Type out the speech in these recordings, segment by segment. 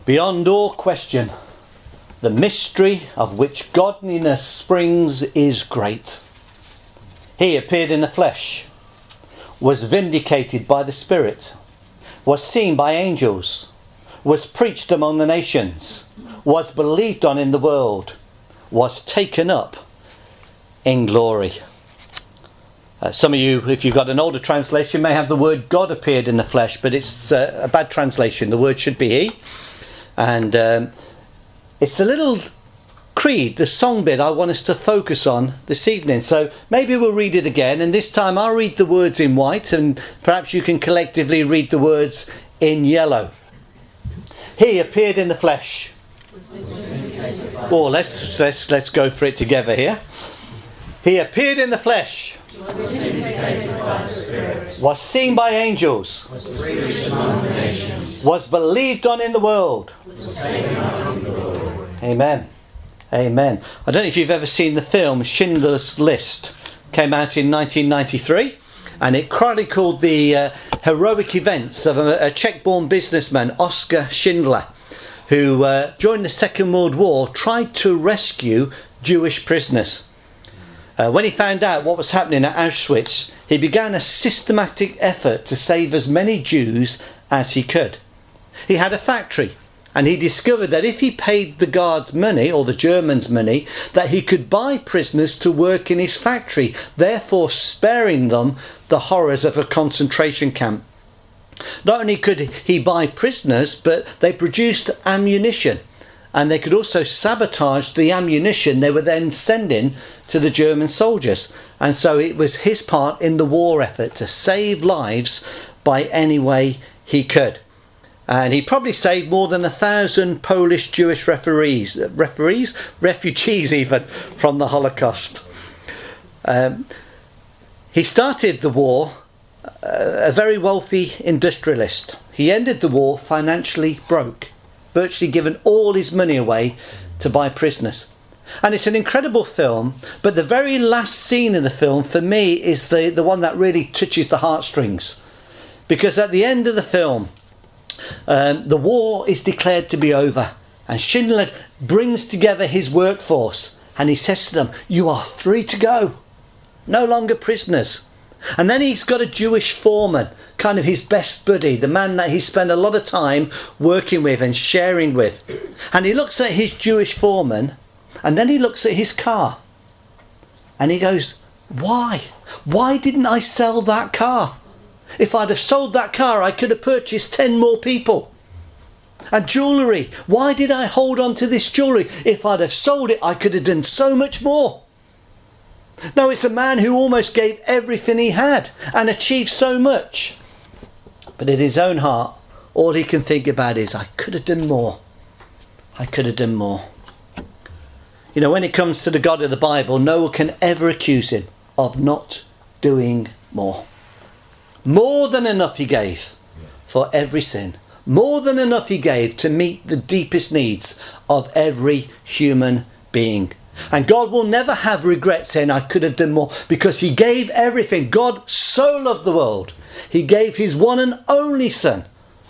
Beyond all question, the mystery of which godliness springs is great. He appeared in the flesh, was vindicated by the Spirit, was seen by angels, was preached among the nations, was believed on in the world, was taken up in glory. Some of you, if you've got an older translation, may have the word God appeared in the flesh, but it's a bad translation. The word should be He. And it's the little creed, the song bit I want us to focus on this evening. So maybe we'll read it again, and this time I'll read the words in white, and perhaps you can collectively read the words in yellow. He appeared in the flesh. Oh, let's go for it together here. He appeared in the flesh. Was vindicated by the Spirit. Was seen by angels. Was preached among the nations. Was believed on in the world. Was taken up in glory. Amen. Amen. I don't know if you've ever seen the film Schindler's List. Came out in 1993, and it chronicled the heroic events of a Czech-born businessman, Oskar Schindler, who during the Second World War tried to rescue Jewish prisoners. When he found out what was happening at Auschwitz, he began a systematic effort to save as many Jews as he could. He had a factory, and he discovered that if he paid the guards money, or the Germans money, that he could buy prisoners to work in his factory, therefore sparing them the horrors of a concentration camp. Not only could he buy prisoners, but they produced ammunition, and they could also sabotage the ammunition they were then sending to the German soldiers. And so it was his part in the war effort to save lives by any way he could. And he probably saved more than 1,000 Polish Jewish refugees even, from the Holocaust. He started the war a very wealthy industrialist. He ended the war financially broke, virtually given all his money away to buy prisoners. And it's an incredible film, but the very last scene in the film for me is the one that really touches the heartstrings. Because at the end of the film, the war is declared to be over, and Schindler brings together his workforce, and he says to them, "You are free to go, no longer prisoners." And then he's got a Jewish foreman, kind of his best buddy, the man that he spent a lot of time working with and sharing with. And he looks at his Jewish foreman, and then he looks at his car, and he goes, "Why? Why didn't I sell that car? If I'd have sold that car, I could have purchased 10 more people. And jewellery, why did I hold on to this jewellery? If I'd have sold it, I could have done so much more." No, it's a man who almost gave everything he had and achieved so much. But in his own heart, all he can think about is, "I could have done more. I could have done more." You know, when it comes to the God of the Bible, no one can ever accuse him of not doing more. More than enough he gave for every sin. More than enough he gave to meet the deepest needs of every human being. And God will never have regret saying, "I could have done more," because he gave everything. God so loved the world, he gave his one and only Son,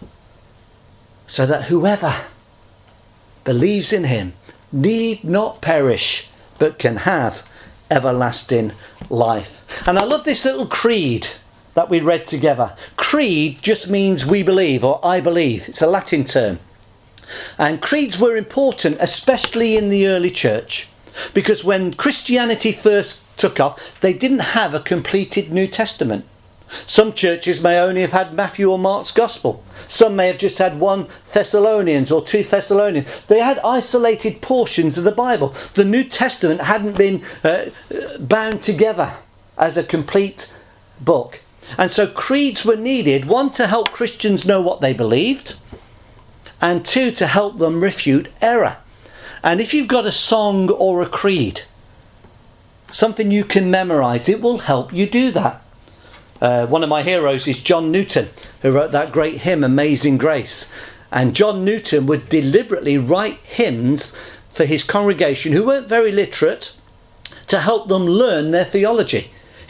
so that whoever believes in him need not perish, but can have everlasting life. And I love this little creed that we read together. Creed just means we believe, or I believe. It's a Latin term. And creeds were important, especially in the early church, because when Christianity first took off, they didn't have a completed New Testament. Some churches may only have had Matthew or Mark's Gospel. Some may have just had 1 Thessalonians or 2 Thessalonians. They had isolated portions of the Bible. The New Testament hadn't been bound together as a complete book. And so creeds were needed, one, to help Christians know what they believed, and 2, to help them refute error. And if you've got a song or a creed, something you can memorise, it will help you do that. One of my heroes is John Newton, who wrote that great hymn, Amazing Grace. And John Newton would deliberately write hymns for his congregation, who weren't very literate, to help them learn their theology.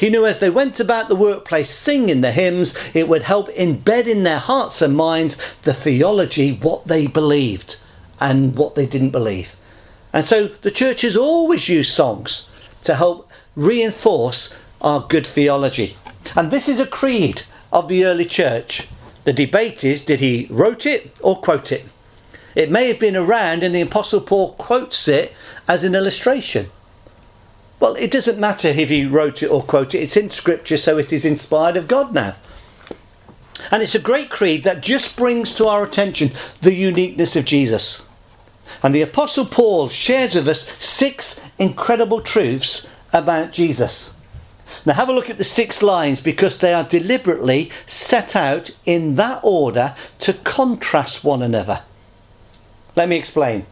He knew as they went about the workplace singing the hymns, it would help embed in their hearts and minds the theology, what they believed and what they didn't believe. And so the church has always used songs to help reinforce our good theology. And this is a creed of the early church. The debate is, did he wrote it or quote it? It may have been around and the Apostle Paul quotes it as an illustration. Well, it doesn't matter if he wrote it or quote it. It's in Scripture, so it is inspired of God now. And it's a great creed that just brings to our attention the uniqueness of Jesus. And the Apostle Paul shares with us 6 incredible truths about Jesus. Now have a look at the 6 lines, because they are deliberately set out in that order to contrast one another. Let me explain.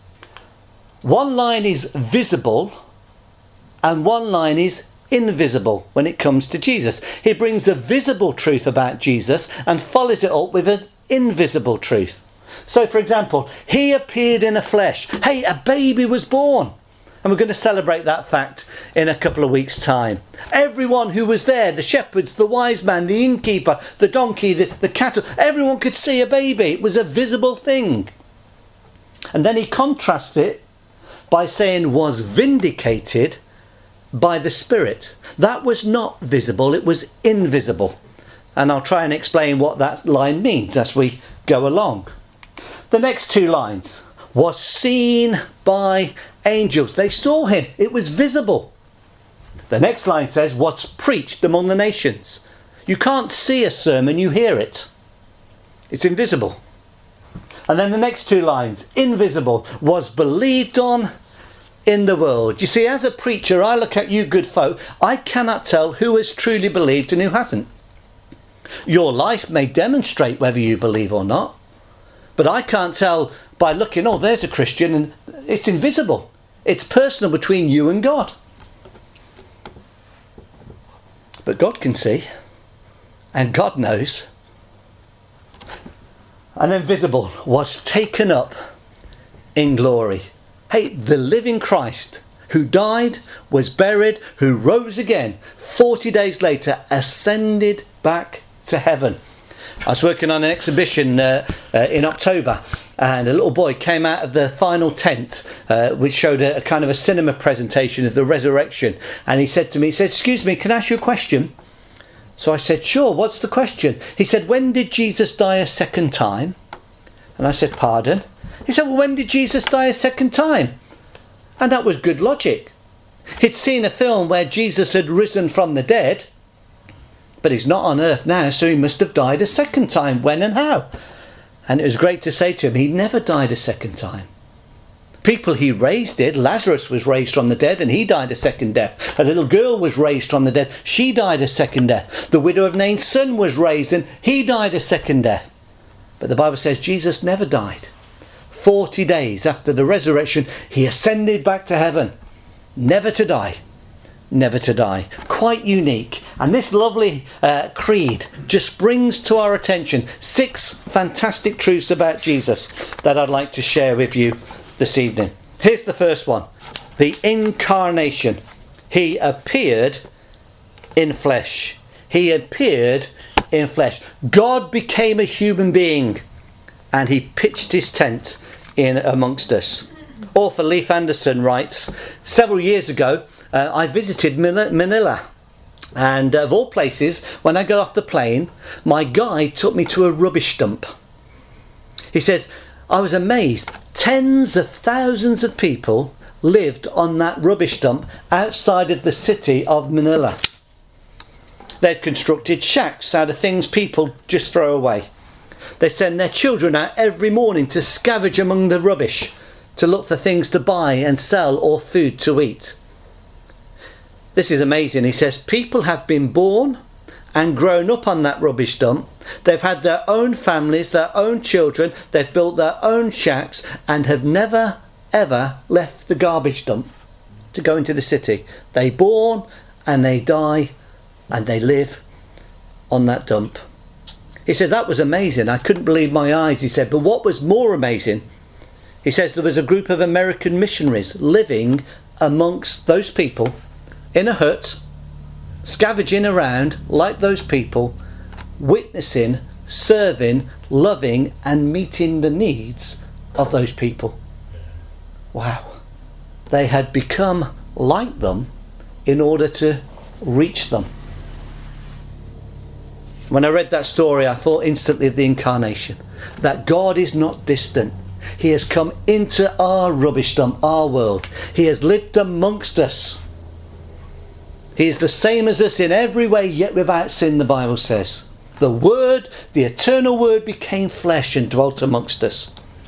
One line is visible and one line is invisible when it comes to Jesus. He brings a visible truth about Jesus and follows it up with an invisible truth. So for example, he appeared in a flesh. Hey, a baby was born. And we're going to celebrate that fact in a couple of weeks' time. Everyone who was there, the shepherds, the wise man, the innkeeper, the donkey, the cattle, everyone could see a baby. It was a visible thing. And then he contrasts it by saying was vindicated by the Spirit. That was not visible, it was invisible. And I'll try and explain what that line means as we go along. The next 2 lines. Was seen by angels. They saw him. It was visible. The next line says, what's preached among the nations. You can't see a sermon, you hear it. It's invisible. And then the next 2 lines, invisible, was believed on in the world. You see, as a preacher, I look at you good folk, I cannot tell who has truly believed and who hasn't. Your life may demonstrate whether you believe or not, but I can't tell by looking, oh, there's a Christian, and it's invisible. It's personal between you and God. But God can see, and God knows. And then visible, was taken up in glory. Hey, the living Christ who died, was buried, who rose again, 40 days later ascended back to heaven. I was working on an exhibition in October, and a little boy came out of the final tent, which showed a kind of a cinema presentation of the resurrection. And he said to me, excuse me, can I ask you a question? So I said, sure, what's the question? He said, when did Jesus die a second time? And I said, pardon? He said, well, when did Jesus die a second time? And that was good logic. He'd seen a film where Jesus had risen from the dead, but he's not on earth now, so he must have died a second time. When and how? And it was great to say to him, he never died a second time. People he raised did. Lazarus was raised from the dead and he died a second death. A little girl was raised from the dead. She died a second death. The widow of Nain's son was raised and he died a second death. But the Bible says Jesus never died. 40 days after the resurrection, he ascended back to heaven. Never to die. Never to die. Quite unique. And this lovely creed just brings to our attention 6 fantastic truths about Jesus that I'd like to share with you this evening. Here's the first one. The incarnation. He appeared in flesh. He appeared in flesh. God became a human being and he pitched his tent in amongst us. Author Leif Anderson writes, several years ago I visited Manila, and of all places, when I got off the plane, my guide took me to a rubbish dump. He says, I was amazed. Tens of thousands of people lived on that rubbish dump outside of the city of Manila. They'd constructed shacks out of things people just throw away. They send their children out every morning to scavenge among the rubbish, to look for things to buy and sell or food to eat. This is amazing. He says, people have been born and grown up on that rubbish dump. They've had their own families, their own children. They've built their own shacks and have never, ever left the garbage dump to go into the city. They born and they die and they live on that dump. He said, that was amazing. I couldn't believe my eyes, he said. But what was more amazing, he says, there was a group of American missionaries living amongst those people in a hut scavenging around like those people, witnessing, serving, loving and meeting the needs of those people. Wow. They had become like them in order to reach them. When I read that story, I thought instantly of the incarnation. That God is not distant. He has come into our rubbish dump, our world. He has lived amongst us. He is the same as us in every way, yet without sin, the Bible says. The Word, the eternal Word, became flesh and dwelt amongst us.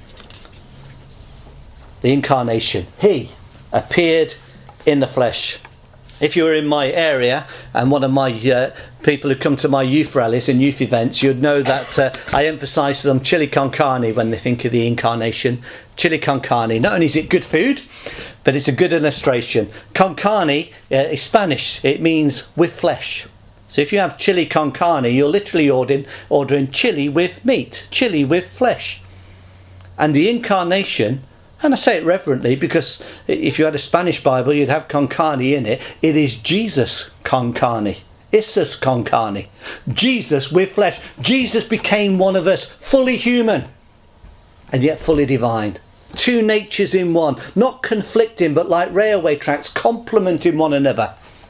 The incarnation. He appeared in the flesh. If you were in my area and one of my people who come to my youth rallies and youth events, you'd know that I emphasise to them chili con carne when they think of the incarnation. Chili con carne. Not only is it good food, but it's a good illustration. Con carne is Spanish. It means with flesh. So if you have chili con carne, you're literally ordering chili with meat, chili with flesh. And the incarnation, and I say it reverently because if you had a Spanish Bible you'd have con carne in it. It is Jesus con carne. Isus con carne. Jesus with flesh. Jesus became one of us, fully human and yet fully divine. Two natures in one, not conflicting but like railway tracks, complementing one another.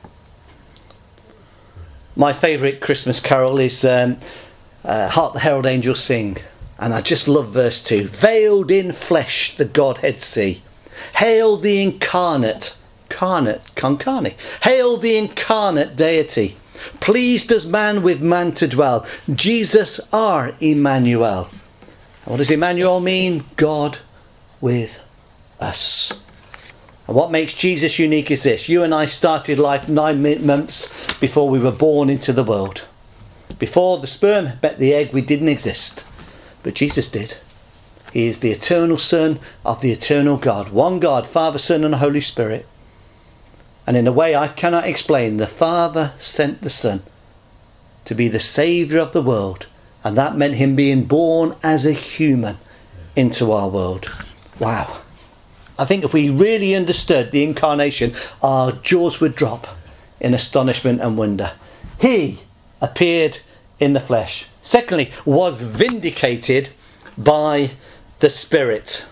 My favourite Christmas carol is Hark the Herald Angels Sing. And I just love verse 2. Veiled in flesh the Godhead see. Hail the incarnate, con carne. Hail the incarnate deity. Pleased as man with man to dwell. Jesus our Emmanuel. And what does Emmanuel mean? God with us. And what makes Jesus unique is this. You and I started life 9 months before we were born into the world. Before the sperm met the egg, we didn't exist. But Jesus did. He is the eternal Son of the eternal God. One God, Father, Son and Holy Spirit. And in a way I cannot explain, the Father sent the Son to be the Saviour of the world. And that meant him being born as a human into our world. Wow. I think if we really understood the incarnation, our jaws would drop in astonishment and wonder. He appeared in the flesh. Secondly, was vindicated by the Spirit.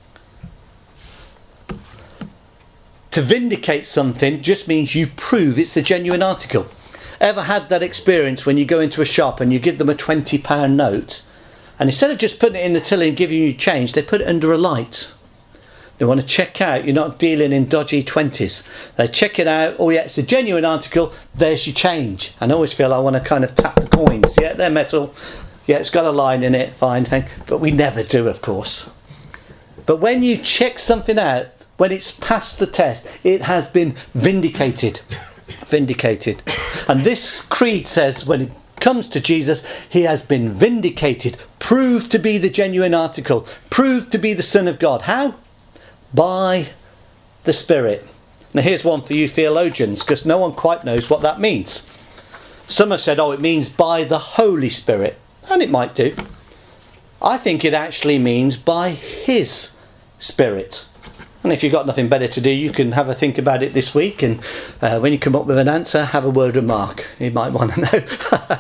To vindicate something just means you prove it's a genuine article. Ever had that experience when you go into a shop and you give them a £20 note, and instead of just putting it in the till and giving you change, they put it under a light. They want to check out you're not dealing in dodgy 20s. They check it out. Oh yeah, it's a genuine article. There's your change. And I always feel I want to kind of tap the coins. Yeah, they're metal. Yeah, it's got a line in it. Fine thing. But we never do, of course. But when you check something out, when it's passed the test, it has been vindicated. Vindicated. And this creed says when it comes to Jesus, he has been vindicated. Proved to be the genuine article. Proved to be the Son of God. How? By the Spirit. Now here's one for you theologians, because no one quite knows what that means. Some have said, oh, it means by the Holy Spirit. And it might do. I think it actually means by his Spirit. And if you've got nothing better to do, you can have a think about it this week, and when you come up with an answer, have a word with Mark. He might want to know.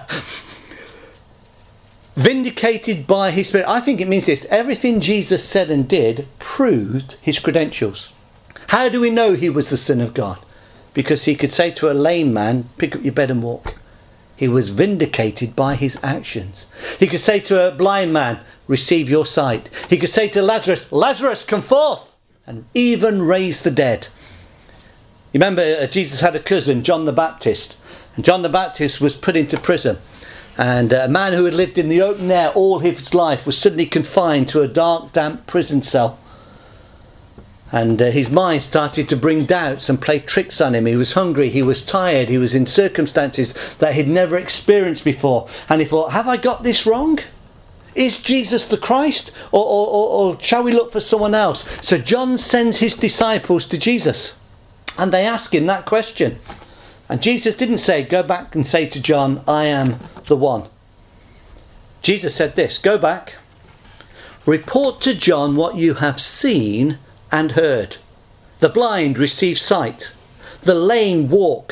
Vindicated by his Spirit. I think it means this. Everything Jesus said and did proved his credentials. How do we know he was the Son of God? Because he could say to a lame man, pick up your bed and walk. He was vindicated by his actions. He could say to a blind man, receive your sight. He could say to Lazarus, Lazarus, come forth. And even raise the dead. You remember Jesus had a cousin, John the Baptist. And John the Baptist was put into prison. And a man who had lived in the open air all his life was suddenly confined to a dark, damp prison cell. And his mind started to bring doubts and play tricks on him. He was hungry, he was tired, he was in circumstances that he'd never experienced before. And he thought, have I got this wrong? Is Jesus the Christ? Or shall we look for someone else? So John sends his disciples to Jesus. And they ask him that question. And Jesus didn't say, go back and say to John, I am the one. Jesus said this, go back, report to John what you have seen and heard. The blind receive sight, the lame walk,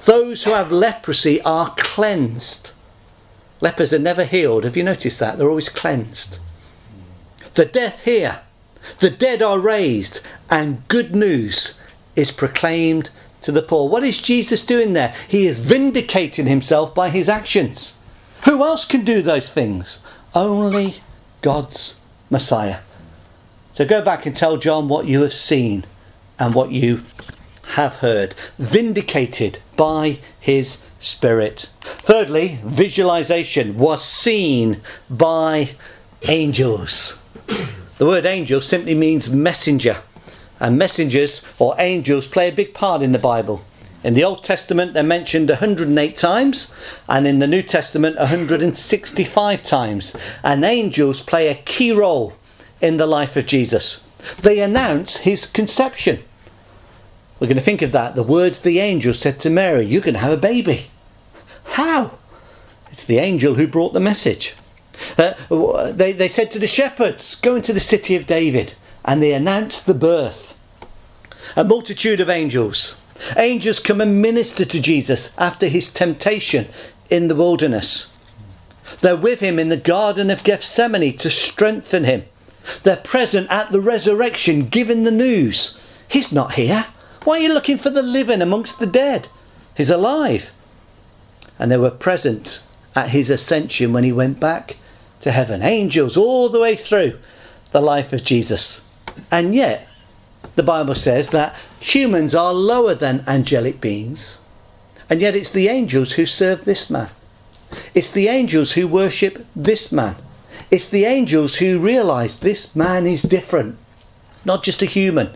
Those who have leprosy are cleansed. Lepers are never healed. Have you noticed that? They're always cleansed. The deaf hear. The dead are raised. And good news is proclaimed to the poor. What is Jesus doing there? He is vindicating himself by his actions. Who else can do those things? Only God's Messiah. So go back and tell John what you have seen and what you have heard. Vindicated by his Spirit. Thirdly, visualization was seen by angels. The word angel simply means messenger. And messengers or angels play a big part in the Bible. In the Old Testament they're mentioned 108 times, and in the New Testament 165 times. And angels play a key role in the life of Jesus. They announce his conception. We're going to think of that. The words the angel said to Mary, you're going to have a baby. How? It's the angel who brought the message. They said to the shepherds, go into the city of David, and they announced the birth. A multitude of angels. Angels come and minister to Jesus after his temptation in the wilderness. They're with him in the Garden of Gethsemane to strengthen him. They're present at the resurrection, giving the news. He's not here. Why are you looking for the living amongst the dead? He's alive. And they were present at his ascension when he went back to heaven. Angels all the way through the life of Jesus. And yet, the Bible says that humans are lower than angelic beings. And yet it's the angels who serve this man. It's the angels who worship this man. It's the angels who realise this man is different. Not just a human.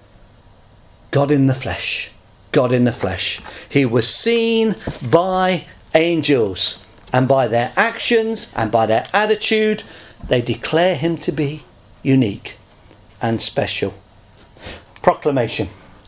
God in the flesh. God in the flesh. He was seen by angels. And by their actions and by their attitude, they declare him to be unique and special. Proclamation.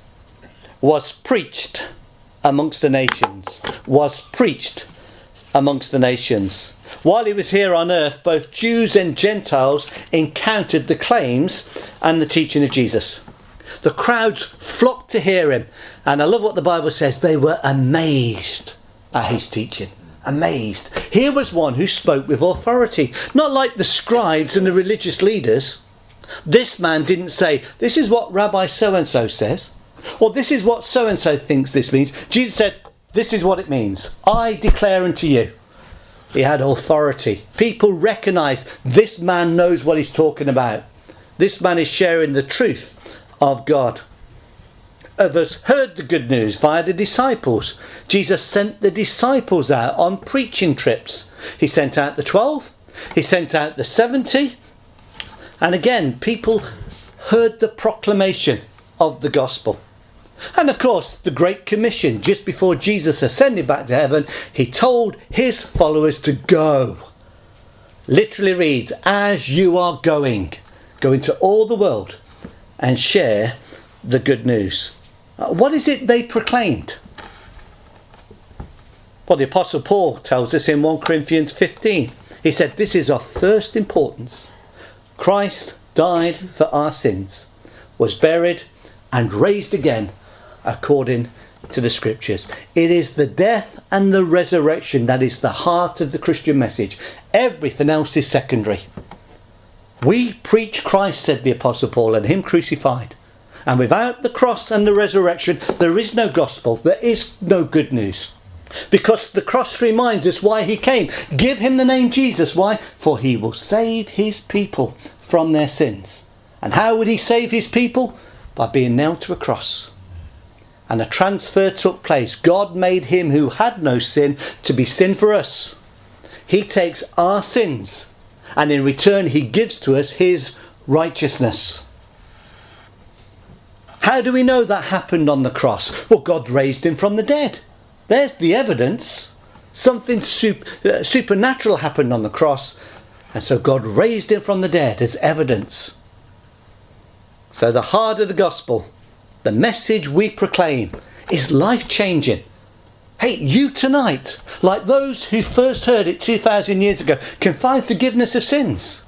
Was preached amongst the nations. Was preached amongst the nations. While he was here on earth, both Jews and Gentiles encountered the claims and the teaching of Jesus. The crowds flocked to hear him. And I love what the Bible says. They were amazed at his teaching. Amazed. Here was one who spoke with authority. Not like the scribes and the religious leaders. This man didn't say, this is what Rabbi so-and-so says. Or this is what so-and-so thinks this means. Jesus said, this is what it means. I declare unto you. He had authority. People recognised this man knows what he's talking about. This man is sharing the truth of God. Others heard the good news via the disciples. Jesus sent the disciples out on preaching trips. He sent out the 12. He sent out the 70. And again, people heard the proclamation of the gospel. And of course, the Great Commission, just before Jesus ascended back to heaven, he told his followers to go. Literally reads, as you are going, go into all the world and share the good news. What is it they proclaimed? Well, the Apostle Paul tells us in 1 Corinthians 15. He said, this is of first importance. Christ died for our sins, was buried and raised again according to the scriptures. It is the death and the resurrection that is the heart of the Christian message. Everything else is secondary. We preach Christ, said the Apostle Paul, and him crucified. And without the cross and the resurrection, there is no gospel. There is no good news. Because the cross reminds us why he came. Give him the name Jesus. Why? For he will save his people from their sins. And how would he save his people? By being nailed to a cross. And a transfer took place. God made him who had no sin to be sin for us. He takes our sins, and in return he gives to us his righteousness. How do we know that happened on the cross? Well, God raised him from the dead. There's the evidence. Something supernatural happened on the cross, and so God raised him from the dead as evidence. So the heart of the gospel, the message we proclaim, is life-changing. Hey, you tonight, like those who first heard it 2,000 years ago, can find forgiveness of sins.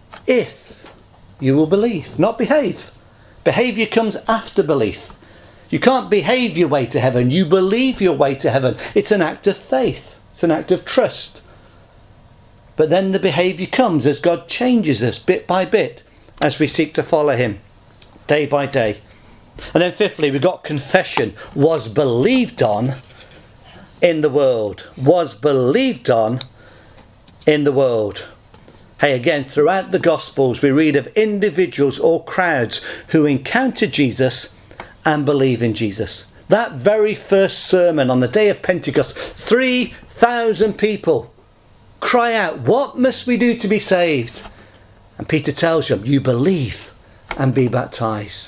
If you will believe, not behave. Behaviour comes after belief. You can't behave your way to heaven. You believe your way to heaven. It's an act of faith. It's an act of trust. But then the behaviour comes as God changes us bit by bit as we seek to follow him day by day. And then fifthly, we've got confession. Was believed on in the world. Was believed on in the world. Hey, again, throughout the Gospels we read of individuals or crowds who encounter Jesus and believe in Jesus. That very first sermon on the day of Pentecost, 3,000 people cry out, what must we do to be saved? And Peter tells them, you believe and be baptized.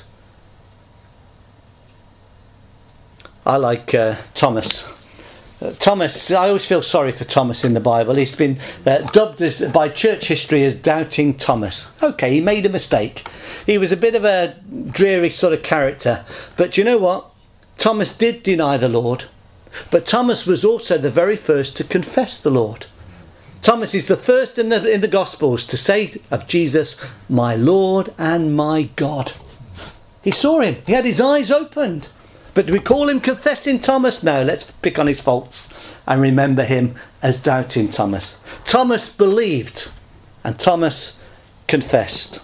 I like Thomas. Thomas, I always feel sorry for Thomas in the Bible. He's been dubbed by church history as Doubting Thomas. Okay, he made a mistake. He was a bit of a dreary sort of character. But you know what? Thomas did deny the Lord. But Thomas was also the very first to confess the Lord. Thomas is the first in the Gospels to say of Jesus, my Lord and my God. He saw him. He had his eyes opened. But do we call him Confessing Thomas? No, let's pick on his faults and remember him as Doubting Thomas. Thomas believed and Thomas confessed.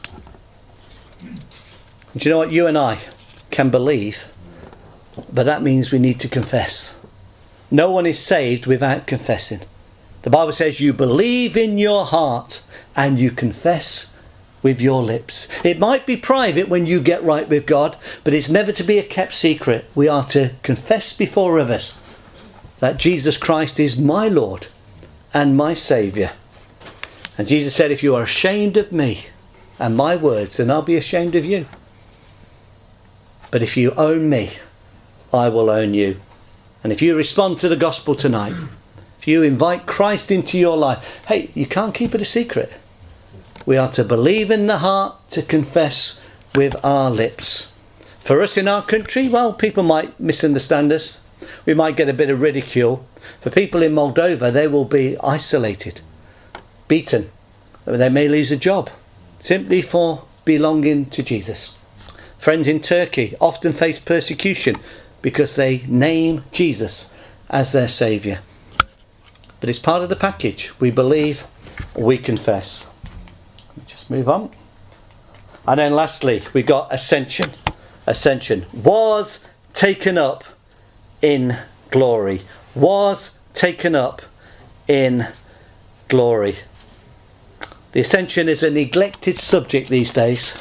And do you know what? You and I can believe, but that means we need to confess. No one is saved without confessing. The Bible says you believe in your heart and you confess with your lips. It might be private when you get right with God, but it's never to be a kept secret. We are to confess before others that Jesus Christ is my Lord and my Saviour. And Jesus said, if you are ashamed of me and my words, then I'll be ashamed of you. But if you own me, I will own you. And if you respond to the gospel tonight, if you invite Christ into your life, hey, you can't keep it a secret. We are to believe in the heart, to confess with our lips. For us in our country, well, people might misunderstand us. We might get a bit of ridicule. For people in Moldova, they will be isolated, beaten. They may lose a job simply for belonging to Jesus. Friends in Turkey often face persecution because they name Jesus as their saviour. But it's part of the package. We believe, we confess. Let me just move on. And then lastly, we got ascension. Ascension. Was taken up in glory. Was taken up in glory. The ascension is a neglected subject these days.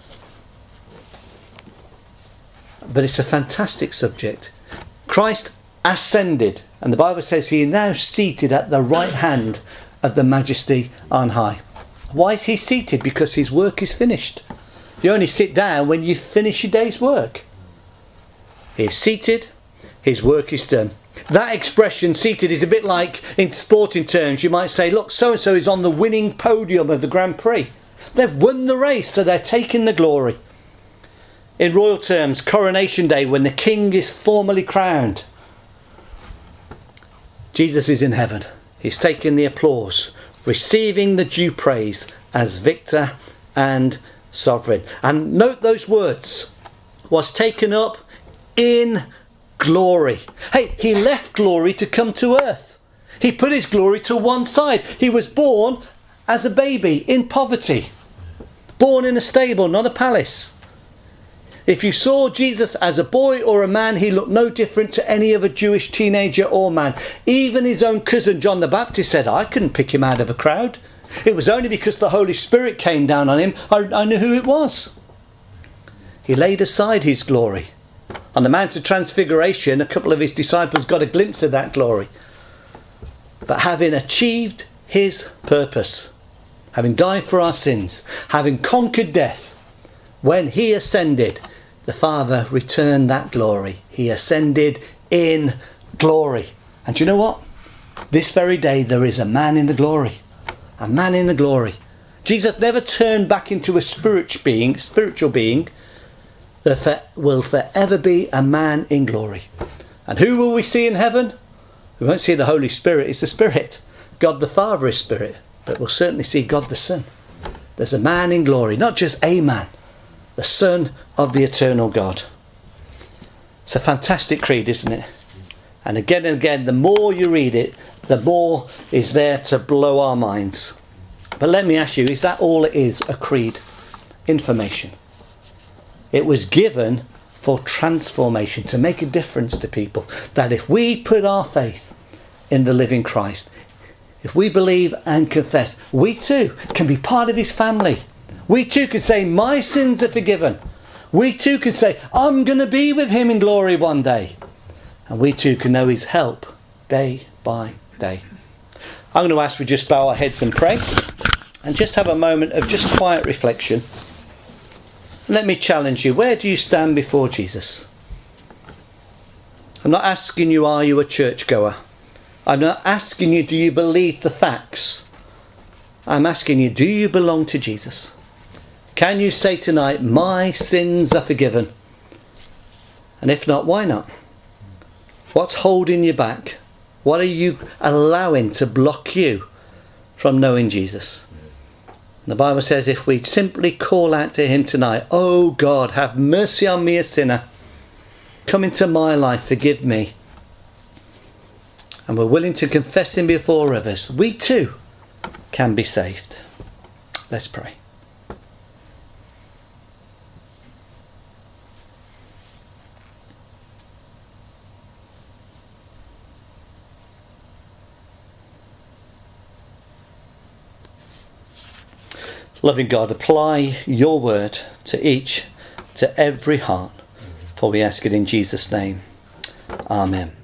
But it's a fantastic subject. Christ ascended, and the Bible says he is now seated at the right hand of the Majesty on high. Why is he seated? Because his work is finished. You only sit down when you finish your day's work. He is seated, his work is done. That expression, seated, is a bit like in sporting terms. You might say, look, so-and-so is on the winning podium of the Grand Prix. They've won the race, so they're taking the glory. In royal terms, coronation day, when the king is formally crowned, Jesus is in heaven. He's taking the applause, receiving the due praise as victor and sovereign. And note those words. Was taken up in glory. Hey, he left glory to come to earth. He put his glory to one side. He was born as a baby in poverty. Born in a stable, not a palace. If you saw Jesus as a boy or a man, he looked no different to any other Jewish teenager or man. Even his own cousin John the Baptist said, I couldn't pick him out of a crowd. It was only because the Holy Spirit came down on him, I knew who it was. He laid aside his glory. On the Mount of Transfiguration, a couple of his disciples got a glimpse of that glory. But having achieved his purpose, having died for our sins, having conquered death, when he ascended, the Father returned that glory. He ascended in glory. And do you know what? This very day there is a man in the glory. A man in the glory. Jesus never turned back into a spiritual being. There will forever be a man in glory. And who will we see in heaven? We won't see the Holy Spirit. It's the Spirit. God the Father is Spirit. But we'll certainly see God the Son. There's a man in glory. Not just a man. The Son of the eternal God. It's a fantastic creed, isn't it? And again, the more you read it, the more is there to blow our minds. But let me ask you, is that all it is, a creed? Information. It was given for transformation, to make a difference to people. That if we put our faith in the living Christ, if we believe and confess, we too can be part of his family. We too could say, my sins are forgiven. We too could say, I'm going to be with him in glory one day. And we too can know his help day by day. I'm going to ask we just bow our heads and pray. And just have a moment of just quiet reflection. Let me challenge you. Where do you stand before Jesus? I'm not asking you, are you a churchgoer? I'm not asking you, do you believe the facts? I'm asking you, do you belong to Jesus? Can you say tonight, my sins are forgiven? And if not, why not? What's holding you back? What are you allowing to block you from knowing Jesus? The Bible says if we simply call out to him tonight, oh God, have mercy on me, a sinner. Come into my life, forgive me. And we're willing to confess him before others, we too can be saved. Let's pray. Loving God, apply your word to every heart, for we ask it in Jesus' name. Amen.